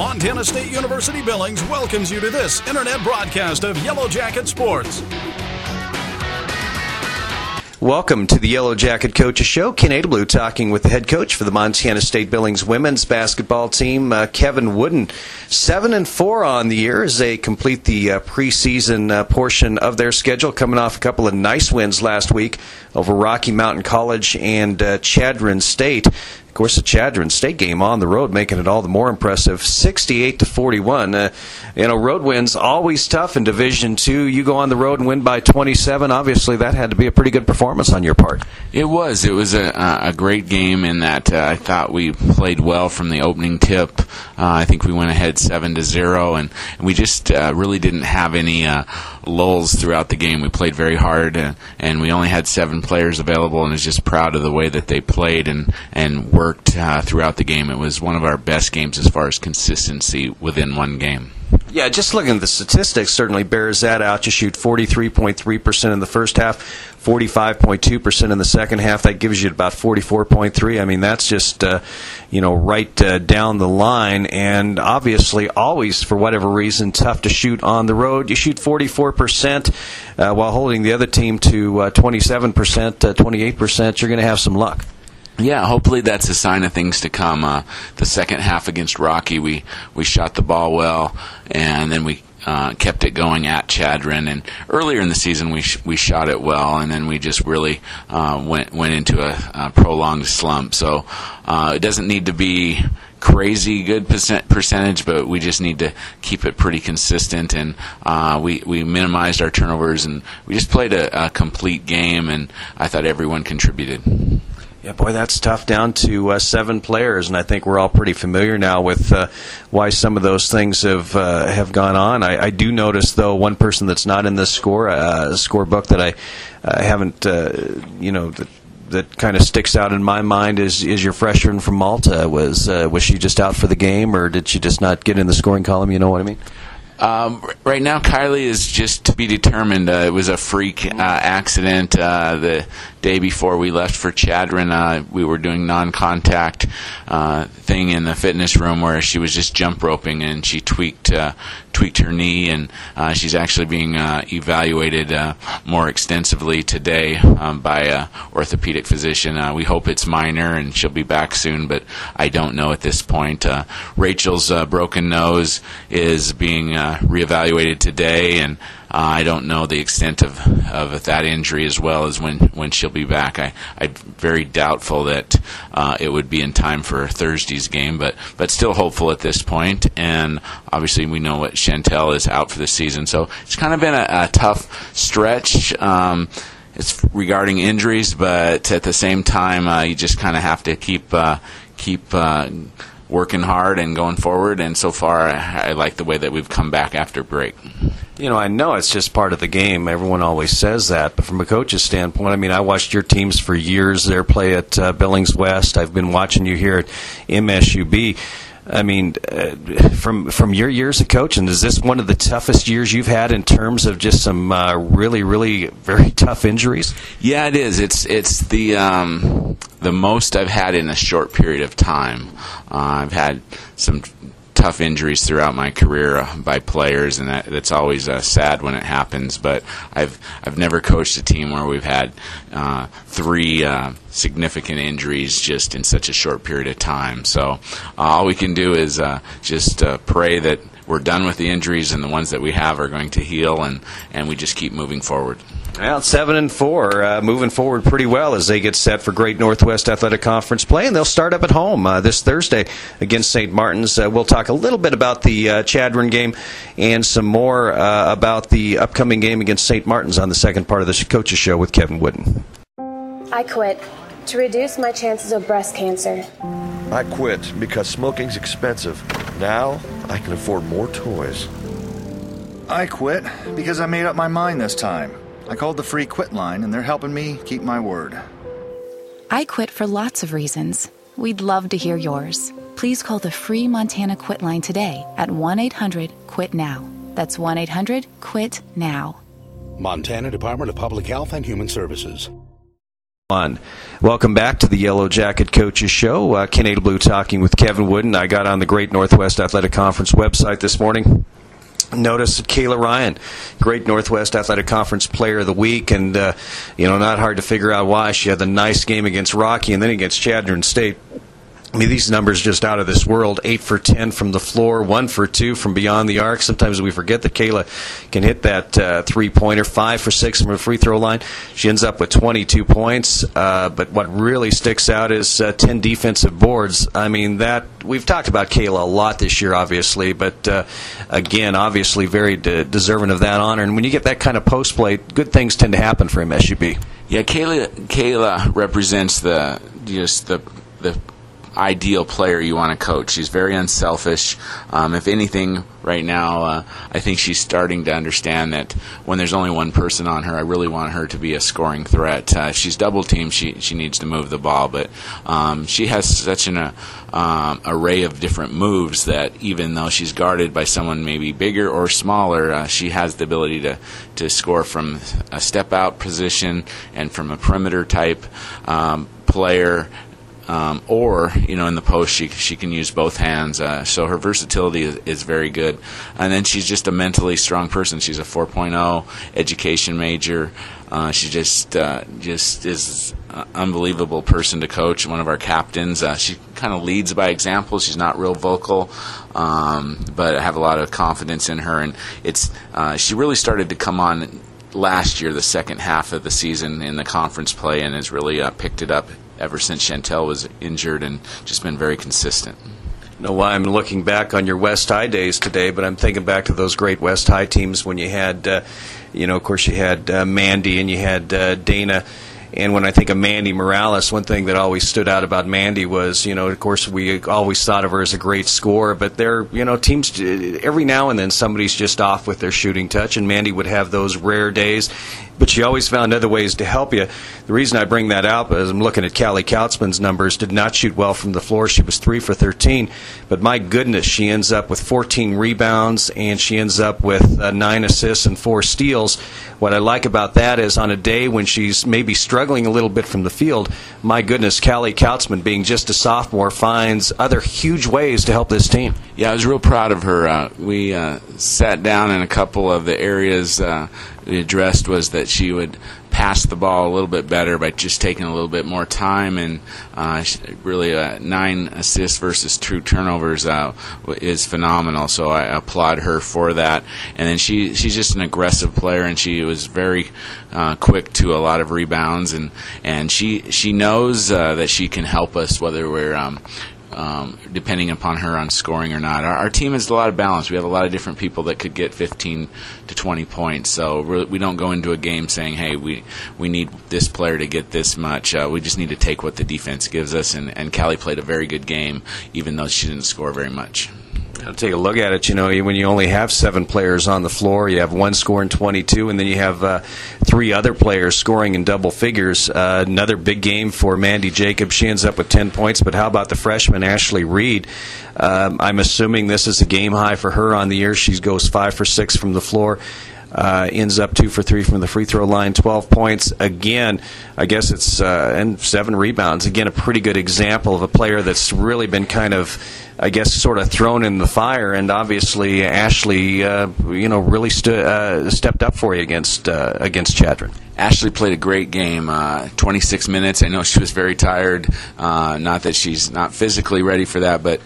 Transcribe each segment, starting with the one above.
Montana State University Billings welcomes you to this internet broadcast of Yellow Jacket Sports. Welcome to the Yellow Jacket Coaches Show. Ken Adelblue talking with the head coach for the Montana State Billings women's basketball team, Kevin Wooden. 7-4 on the year as they complete the preseason portion of their schedule, coming off a couple of nice wins last week over Rocky Mountain College and Chadron State. Of course, the Chadron State game on the road, making it all the more impressive, 68-41. Road wins always tough in Division II. You go on the road and win by 27. Obviously, that had to be a pretty good performance on your part. It was. It was a great game in that I thought we played well from the opening tip. I think we went ahead 7-0, and we just really didn't have any lulls throughout the game. We played very hard, and we only had 7 players available, and was just proud of the way that they played and worked throughout the game. It was one of our best games as far as consistency within one game. Yeah, just looking at the statistics certainly bears that out. You shoot 43.3% in the first half, 45.2% in the second half. That gives you about 44.3. I mean, that's just, right down the line. And obviously, always, for whatever reason, tough to shoot on the road. You shoot 44% while holding the other team to 27%, 28%. You're going to have some luck. Yeah, hopefully that's a sign of things to come. The second half against Rocky, we shot the ball well, and then we kept it going at Chadron. And earlier in the season, we shot it well, and then we just really went into a prolonged slump. So it doesn't need to be crazy good percentage, but we just need to keep it pretty consistent. And we minimized our turnovers, and we just played a complete game, and I thought everyone contributed. Yeah, boy, that's tough, down to 7 players, and I think we're all pretty familiar now with why some of those things have gone on. I do notice, though, one person that's not in the scorebook that I haven't, that kind of sticks out in my mind is your freshman from Malta. Was she just out for the game, or did she just not get in the scoring column? You know what I mean? Right now, Kylie is just to be determined. It was a freak accident the day before we left for Chadron. We were doing non-contact thing in the fitness room where she was just jump roping, and she tweaked her knee, and she's actually being evaluated more extensively today by an orthopedic physician. We hope it's minor and she'll be back soon, but I don't know at this point. Rachel's broken nose is being reevaluated today, and I don't know the extent of that injury as well as when she'll be back. I'm very doubtful that it would be in time for Thursday's game, but still hopeful at this point. And obviously we know what Chantel is out for the season, so it's kind of been a tough stretch. It's regarding injuries, but at the same time, you just kind of have to keep working hard and going forward. And so far, I like the way that we've come back after break. I know it's just part of the game. Everyone always says that. But from a coach's standpoint, I watched your teams for years there play at Billings West. I've been watching you here at MSUB. From your years of coaching, is this one of the toughest years you've had in terms of just some really, really very tough injuries? Yeah, it is. It's the most I've had in a short period of time. I've had some tough injuries throughout my career by players, and that's always sad when it happens. But I've never coached a team where we've had 3 significant injuries just in such a short period of time. So all we can do is just pray that we're done with the injuries, and the ones that we have are going to heal, and we just keep moving forward. Well, 7-4, moving forward pretty well as they get set for Great Northwest Athletic Conference play, and they'll start up at home this Thursday against St. Martin's. We'll talk a little bit about the Chadron game and some more about the upcoming game against St. Martin's on the second part of the Coaches Show with Kevin Wooden. I quit to reduce my chances of breast cancer. I quit because smoking's expensive. Now I can afford more toys. I quit because I made up my mind this time. I called the free quit line, and they're helping me keep my word. I quit for lots of reasons. We'd love to hear yours. Please call the free Montana Quit line today at 1-800-QUIT-NOW. That's 1-800-QUIT-NOW. Montana Department of Public Health and Human Services. on. Welcome back to the Yellow Jacket Coaches Show. Ken Adelblue talking with Kevin Wooden. I got on the Great Northwest Athletic Conference website this morning. Notice Kayla Ryan, Great Northwest Athletic Conference Player of the Week, and not hard to figure out why. She had a nice game against Rocky and then against Chadron State. I mean, these numbers just out of this world. 8 for 10 from the floor, 1 for 2 from beyond the arc. Sometimes we forget that Kayla can hit that three-pointer. 5 for 6 from a free throw line. She ends up with 22 points. But what really sticks out is 10 defensive boards. I mean, that we've talked about Kayla a lot this year, obviously. But, again, obviously very deserving of that honor. And when you get that kind of post play, good things tend to happen for MSUB. Yeah, Kayla represents the ideal player you want to coach. She's very unselfish. If anything, right now, I think she's starting to understand that when there's only one person on her, I really want her to be a scoring threat. If she's double-teamed, she needs to move the ball, but she has such an array of different moves that even though she's guarded by someone maybe bigger or smaller, she has the ability to score from a step-out position and from a perimeter-type player. Or in the post, she can use both hands. So her versatility is very good. And then she's just a mentally strong person. She's a 4.0 education major. She just is an unbelievable person to coach. One of our captains. She kind of leads by example. She's not real vocal, but I have a lot of confidence in her. And she really started to come on last year, the second half of the season in the conference play, and has really picked it up ever since Chantel was injured, and just been very consistent. Know why I'm looking back on your West High days today, but I'm thinking back to those great West High teams when you had, of course, you had Mandy and you had Dana. And when I think of Mandy Morales, one thing that always stood out about Mandy was, of course, we always thought of her as a great scorer, but there, teams, every now and then somebody's just off with their shooting touch, and Mandy would have those rare days, but she always found other ways to help you. The reason I bring that up is I'm looking at Callie Kautzman's numbers. Did not shoot well from the floor. She was 3 for 13, but my goodness, she ends up with 14 rebounds, and she ends up with 9 assists and 4 steals. What I like about that is on a day when she's maybe struggling a little bit from the field, my goodness, Callie Kautzman, being just a sophomore, finds other huge ways to help this team. Yeah, I was real proud of her. We sat down in a couple of the areas we addressed was that she would pass the ball a little bit better by just taking a little bit more time, and really 9 assists versus 2 turnovers is phenomenal, so I applaud her for that. And then she's just an aggressive player, and she was very quick to a lot of rebounds, and she knows that she can help us whether we're depending upon her on scoring or not. Our team has a lot of balance. We have a lot of different people that could get 15 to 20 points. So we don't go into a game saying, hey, we need this player to get this much. We just need to take what the defense gives us. And Callie played a very good game, even though she didn't score very much. I'll take a look at it. When you only have 7 players on the floor, you have one scoring 22, and then you have 3 other players scoring in double figures. Another big game for Mandy Jacobs. She ends up with 10 points, but how about the freshman Ashley Reed? I'm assuming this is a game high for her on the year. She goes 5 for 6 from the floor. Ends up 2 for 3 from the free throw line, 12 points. Again, I guess it's and 7 rebounds. Again, a pretty good example of a player that's really been kind of, I guess, sort of thrown in the fire. And obviously, Ashley, really stepped up for you against Chadron. Ashley played a great game, 26 minutes. I know she was very tired. Not that she's not physically ready for that, but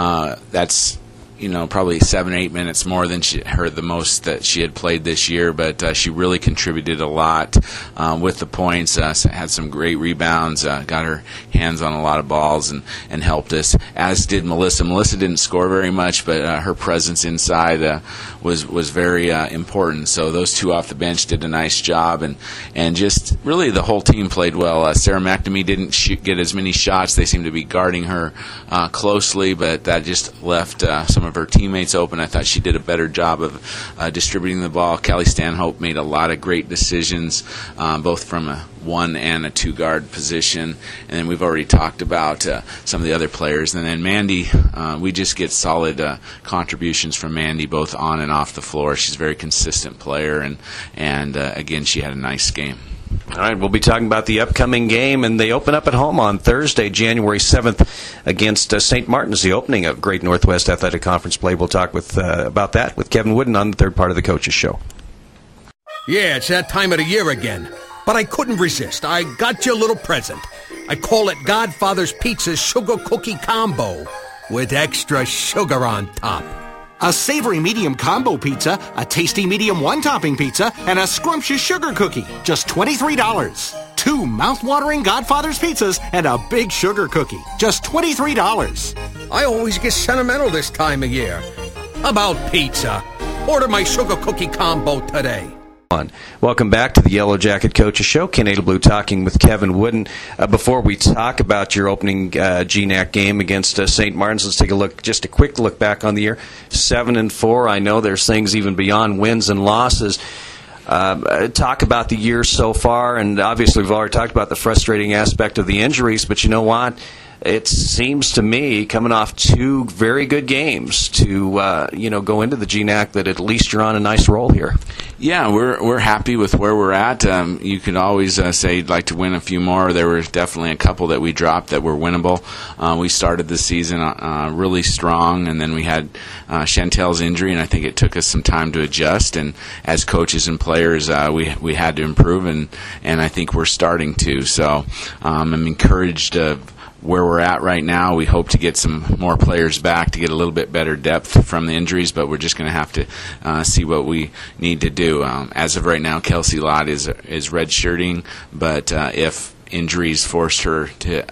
that's probably 7-8 minutes more than the most that she had played this year, but she really contributed a lot with the points, had some great rebounds, got her hands on a lot of balls and helped us, as did Melissa. Melissa didn't score very much, but her presence inside was very important. So those 2 off the bench did a nice job, and just really the whole team played well. Sarah McNamee didn't get as many shots. They seemed to be guarding her closely, but that just left some of her teammates open. I thought she did a better job of distributing the ball. Kelly Stanhope made a lot of great decisions, both from a 1 and a 2 guard position. And then we've already talked about some of the other players. And then Mandy, we just get solid contributions from Mandy, both on and off the floor. She's a very consistent player, and again, she had a nice game. All right, we'll be talking about the upcoming game, and they open up at home on Thursday, January 7th, against St. Martin's, the opening of Great Northwest Athletic Conference play. We'll talk about that with Kevin Wooden on the third part of the Coach's Show. Yeah, it's that time of the year again. But I couldn't resist. I got you a little present. I call it Godfather's Pizza's Sugar Cookie Combo with extra sugar on top. A savory medium combo pizza, a tasty medium one-topping pizza, and a scrumptious sugar cookie. Just $23. 2 mouth-watering Godfather's pizzas and a big sugar cookie. Just $23. I always get sentimental this time of year. About pizza. Order my Sugar Cookie Combo today. Welcome back to the Yellow Jacket Coaches Show. Ken Adelblue talking with Kevin Wooden. Before we talk about your opening GNAC game against St. Martin's, let's take a quick look back on the year. 7-4. I know there's things even beyond wins and losses. Talk about the year so far, and obviously we've already talked about the frustrating aspect of the injuries, but you know what? It seems to me, coming off 2 very good games, to go into the GNAC, that at least you're on a nice roll here. Yeah, we're happy with where we're at. You could always say you'd like to win a few more. There were definitely a couple that we dropped that were winnable. We started the season really strong, and then we had Chantel's injury, and I think it took us some time to adjust. And as coaches and players, we had to improve, and I think we're starting to. So I'm encouraged where we're at right now. We hope to get some more players back to get a little bit better depth from the injuries, but we're just going to have to see what we need to do. As of right now, Kelsey Lott is redshirting, but if injuries forced her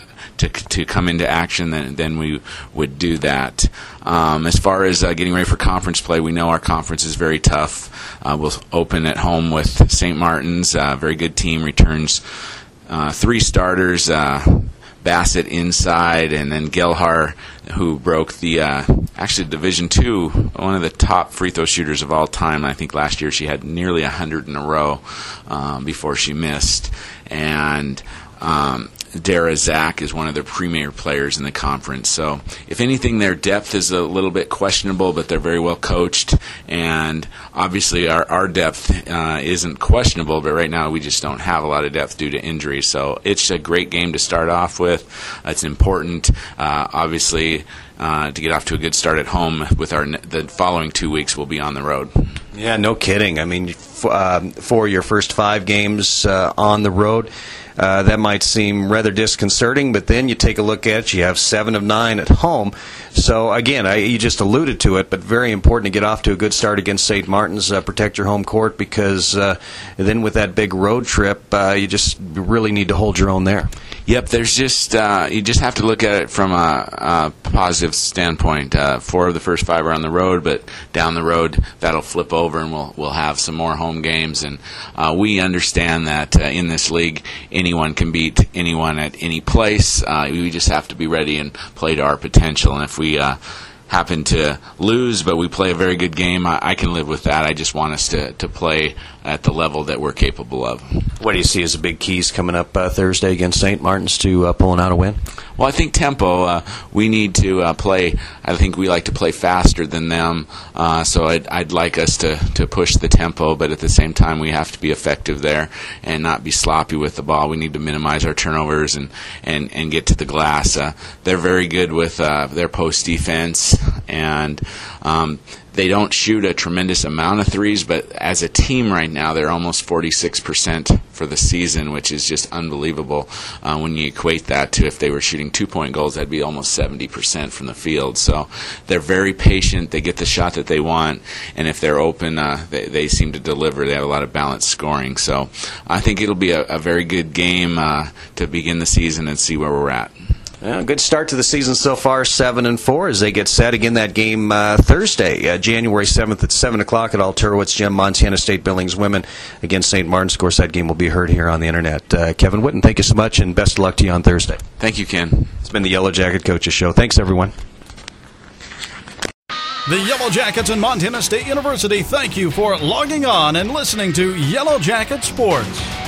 to come into action, then we would do that. As far as getting ready for conference play, we know our conference is very tough. We'll open at home with St. Martin's, a very good team, returns 3 starters, Bassett inside, and then Gelhar, who broke the actually Division II, one of the top free throw shooters of all time. I think last year she had nearly 100 in a row before she missed. And Dara Zach is one of the premier players in the conference. So if anything, their depth is a little bit questionable, but they're very well coached. And obviously our depth isn't questionable, but right now we just don't have a lot of depth due to injury. So it's a great game to start off with. It's important, obviously, to get off to a good start at home. With the following 2 weeks, we'll be on the road. Yeah, no kidding. I mean, for your first 5 games on the road, that might seem rather disconcerting, but then you take a look at it, you have 7 of 9 at home. So, again, you just alluded to it, but very important to get off to a good start against St. Martin's, protect your home court, because then with that big road trip, you just really need to hold your own there. Yep, there's just you just have to look at it from a positive standpoint. 4 of the first 5 are on the road, but down the road that'll flip over, and we'll have some more home games. And we understand that in this league, anyone can beat anyone at any place. We just have to be ready and play to our potential. And if we happen to lose, but we play a very good game, I can live with that. I just want us to play at the level that we're capable of. What do you see as the big keys coming up Thursday against St. Martin's to pulling out a win? Well, I think tempo. We need to play. I think we like to play faster than them, so I'd like us to push the tempo, but at the same time we have to be effective there and not be sloppy with the ball. We need to minimize our turnovers and get to the glass. They're very good with their post defense, and they don't shoot a tremendous amount of threes, but as a team right now, they're almost 46% for the season, which is just unbelievable. When you equate that to if they were shooting 2-point goals, that'd be almost 70% from the field. So they're very patient. They get the shot that they want, and if they're open, they seem to deliver. They have a lot of balanced scoring. So I think it'll be a very good game to begin the season and see where we're at. Well, good start to the season so far, 7-4, as they get set. Again, that game Thursday, January 7th at 7 o'clock at Alterowitz Gym, Montana State Billings women against St. Martin's. Of course, that game will be heard here on the Internet. Kevin Wooden, thank you so much, and best of luck to you on Thursday. Thank you, Ken. It's been the Yellow Jacket Coaches Show. Thanks, everyone. The Yellow Jackets and Montana State University thank you for logging on and listening to Yellow Jacket Sports.